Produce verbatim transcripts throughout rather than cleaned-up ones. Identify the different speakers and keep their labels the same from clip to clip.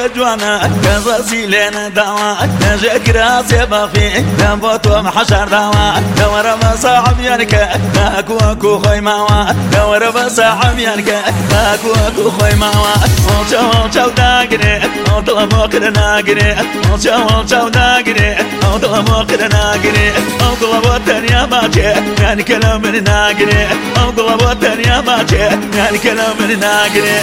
Speaker 1: جوانا كزازي لنا دوا نجاك راسي بافي نبوتو محشر دوا دور بصاحب ينك اكو اكو خوي ماوا دور بصاحب ينك اكو اكو خوي ماوا وچو وچو داغري طلب وقر ناغري وچو وچو داغري طلب وقر ناغري طلب وطنيا باجي يعني كلام ناغري طلب وطنيا باجي يعني كلام ناغري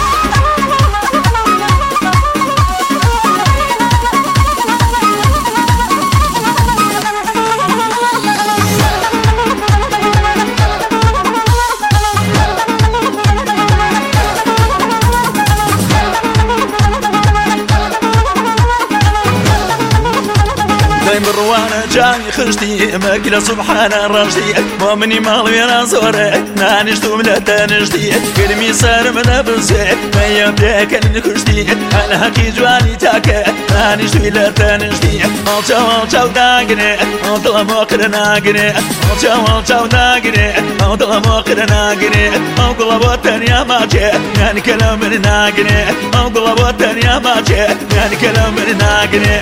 Speaker 1: مروانة جاي خشتي ماكلة سبحان الرشدي مؤمني مالوي راسوري نانشتو ملا تانشتي كلمي صار من أبنسي ما يبدأ كلمي خشتي أنا حكي جواني تاكي نانشتو ملا تانشتي ألتو ألتو داقني ألتو موقر ناقني ألتو ألتو داقني ألتو موقر ناقني أقول بوطن يا ماجي يعني كلام ناقني أقول بوطن يا ماجي يعني كلام ناقني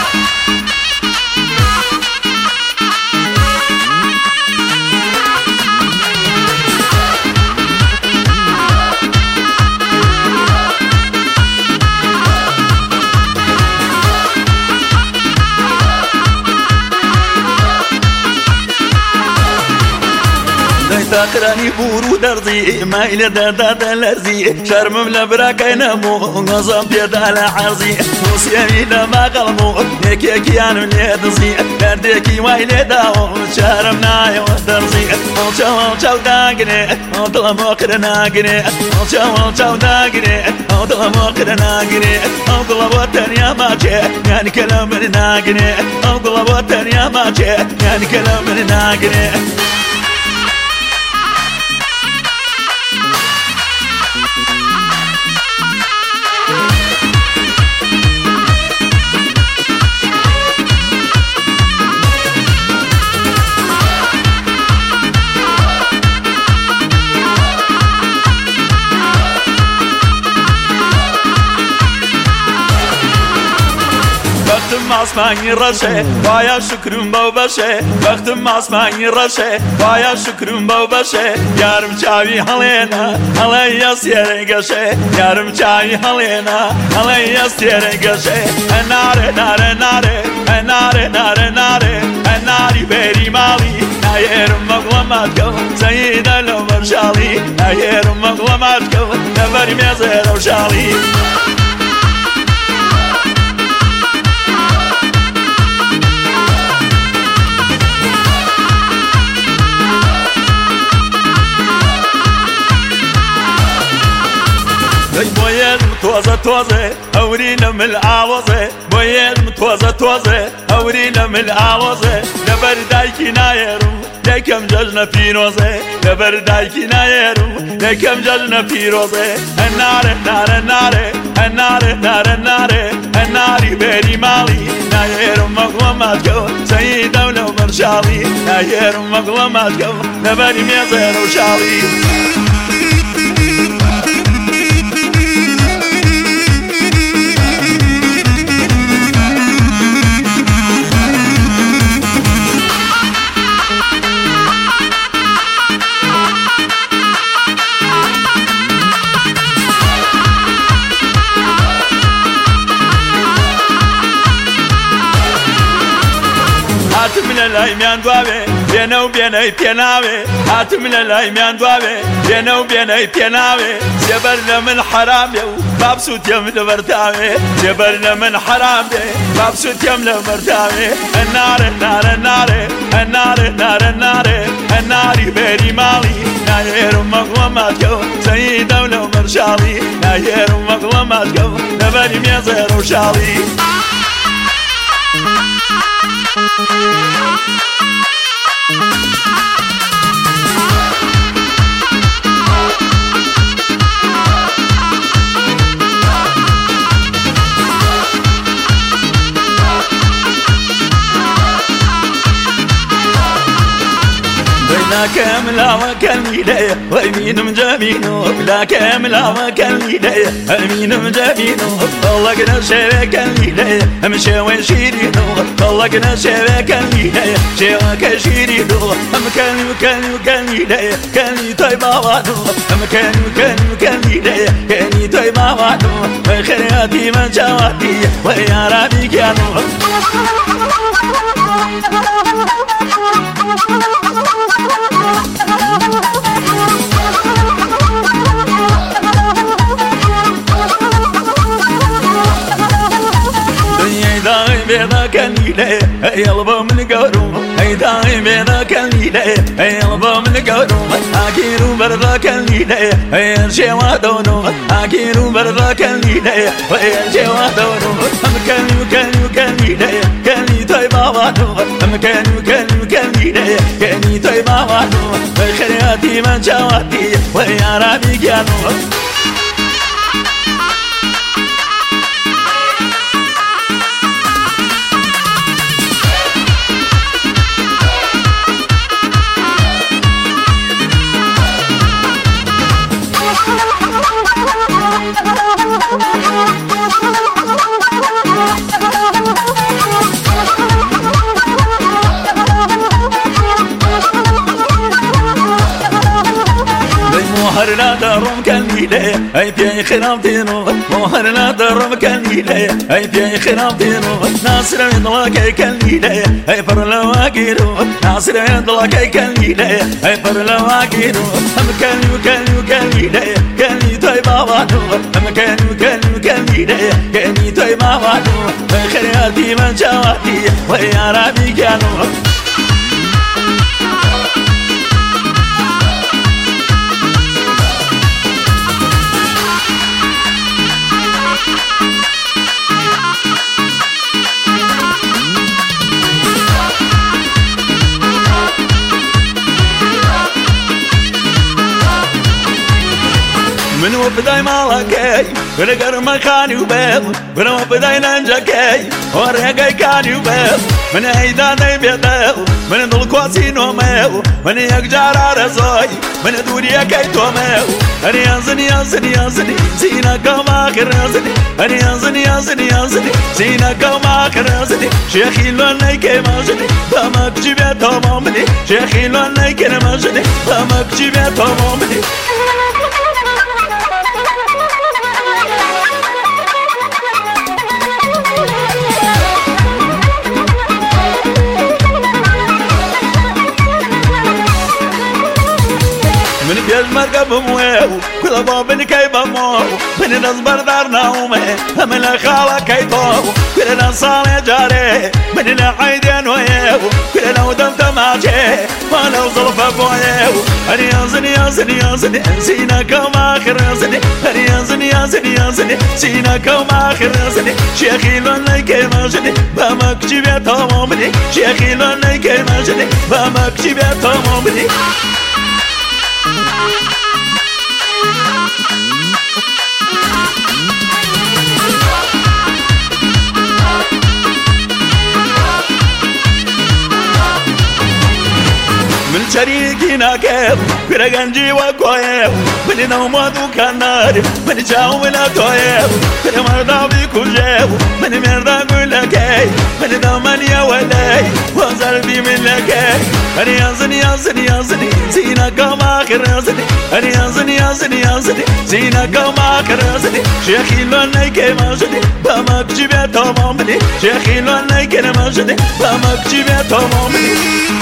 Speaker 1: تاخراني بورو درزي ما إلى درداد الأرزي شرم لبراك ينمو غصب يد على عرزي وسيامي لما قلمو نيكي كيانو ليدزي درديكي وإلى داو شرم نايو درزي وشو وشو داقني وطلب وقر ناقني وشو وشو داقني وطلب وقر ناقني وطلب وطن يا ماجي يعني كلام ناقني وطلب وطن يا ماجي يعني كلام ناقني بختم اسمانی رشه بایا شکرم باو بشه بختم اسمانی رشه بایا شکرم باو بشه یارم چاوی هلینا هلی سیره گشه یارم چاوی هلینا هلی سیره گشه ناره ناره ناره ناره ناره ناره ناری بری مالی نایرم مغلمات کو سید العمر شالی نایرم مغلمات کو نبری میزه رو شالی بويد متوزة توزة هورينا من العوزة بويد متوزة توزة هورينا من العوزة لبر دايكي نايرو لكم ججنا في روزة لبر دايكي نايرو لكم ججنا في روزة النار النار النار النار النار النار النار بيري مالي نايرو مغلماتكو سيد دولة مرشالي نايرو مغلماتكو لبري ميزير وشالي هاتم للايمان دوابي بينا وبينا بيناوي هاتم للايمان دوابي بينا وبينا بيناوي جبرنا من حرام يو مبسوط يم لبرتاوي جبرنا من حرام يو مبسوط يم لبرتاوي النار النار النار النار النار النار النار بيري مالي ناير مغلماتكو سيد دولة مرشالي ناير مغلماتكو نبري ميزير وشالي لا كامل وكلني ليه ويمين مجابينو لا كامل وكلني ليه امين مجابينو طلقنا شبكلني ليه امشي وشيرينو طلقنا شبكلني ليه شبك شيرينو ام كلني وكلني وكلني ليه كلني طيب وادو ام كلني وكلني وكلني ليه كلني طيب وادو خيراتي من جواتي ويا ربي كانوا بيضا كلني ليه يلبا من قورو اي داعي بيضا كلني ليه يلبا من قورو اكيرو برضا كلني ليه يرشي وادونو اكيرو برضا كلني ليه ويرشي وادونو ام كلني وكلني وكلني ليه كلني طيبا وادو ام كلني وكلني وكلني ليه كلني طيبا وادو خيراتي من جواتي ويا ربي كانوا مهر لا درم كلني ليه اي بيا خراب دينو مهر لا درم كلني ليه اي بيا خراب دينو ناصر يضلك كلني ليه اي بر لواقيرو ناصر يضلك كلني ليه اي بر لواقيرو ام كلني وكلني وكلني ليه كلني طيب وادو ام كلني وكلني وكلني ليه كلني طيب وادو خيراتي من جواتي ويا ربي كانوا من وبداي مالكي ونقر مكاني وبيض من وبداي ننجكي ورقي كاني وبيض من ايدا نبيض من دل كواسين وميو من يقجار رزوي من دوريا كيتو ميو اني ينزني ينزني ينزني سينا كما كرزني اني ينزني ينزني ينزني سينا كما كرزني شيخي لون نيكي ماجني دمك جيبه تمامني شيخي لون نيكي ماجني دمك جيبه تمامني من بيج مركب مويو كل باب كيف مو من نصبر دار نومه من الخالة كيتو كل نصال جاري من العيدين ويو كل نودم تماشي وانا وصلف بويو اني ينزني ينزني ينزني سينا كما خرزني اني ينزني ينزني ينزني سينا كما خرزني شيخي لون ليكي ماجني بامك جيبه تمامني شيخي لون ليكي ماجني بامك جيبه تمامني من شريكنا كيف برقنجي وكويف من نومات وكنار من جاو ولا تويف من مرضى بكل جيف من مرضى كل كيف من دمن يا ولاي وزلبي من لكي أنا ينزني ينزني ينزني سينا كما خرزني أنا ينزني ينزني ينزني سينا كما خرزني شيخي لون نيكي ماجني بامك جيبه تمامني شيخي لون نيكي ماجني بامك جيبه تمامني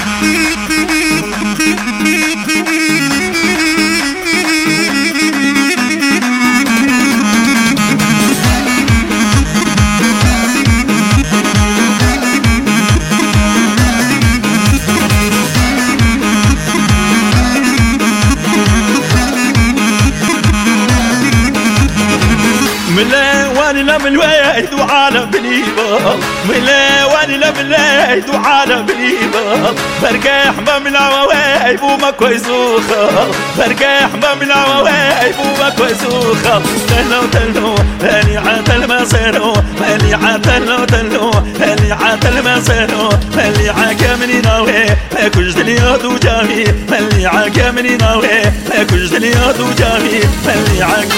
Speaker 1: واني لم الويد وعالم بليبا ملا واني لم الويد وعالم بليبا بركاح ما العوايب وما كويسوخا بركاح ما العوايب وما كويسوخا تلو تلو اللي عاتل ما صيرو اللي عاتل تلو اللي عاتل ما صيرو اللي عاكمني ناوي كوجد اليود وجامي ملي عاك مني ناوي كوجد اليود وجامي ملي عاك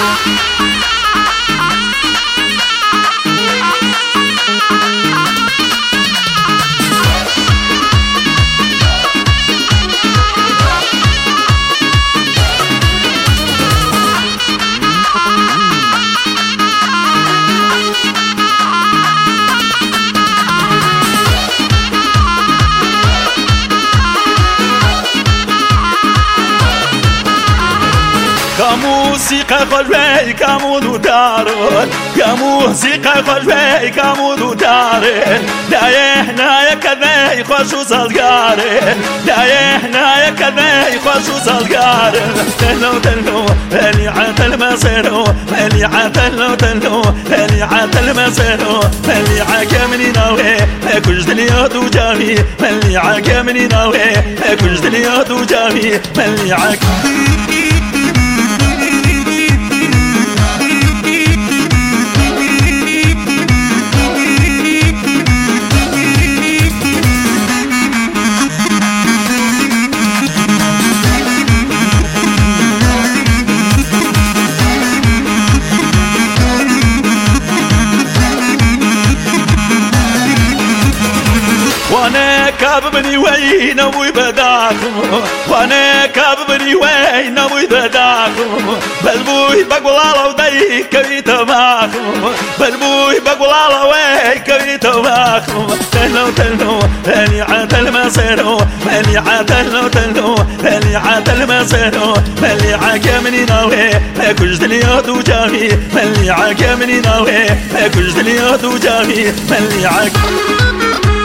Speaker 1: كموسيقى خلوي كمودو دارون كموسيقى خلوي كمودو دارين دايحنا يا كذاي خوشو صدقارين دايحنا يا كذاي خوشو صدقارين تلو تلو اللي عاتل مسيرو اللي عاتل تلو اللي عاتل مسيرو اللي عاكمني ناوي كوجد اليود وجامي اللي عاكمني ناوي كوجد اليود وجامي اللي عاك وانا كاببني وين ابوي بداكم وانا كاببني وين ابوي بداكم بلبوي بقول الله ودي كبيت معكم بلبوي بقول الله وين كبيت معكم تلو تلو اللي عاتل مسيرو اللي عاتل تلو اللي عاتل مسيرو اللي عاكمني ناوي كوجد اليود وجامي اللي عاكمني ناوي كوجد اليود وجامي اللي عاك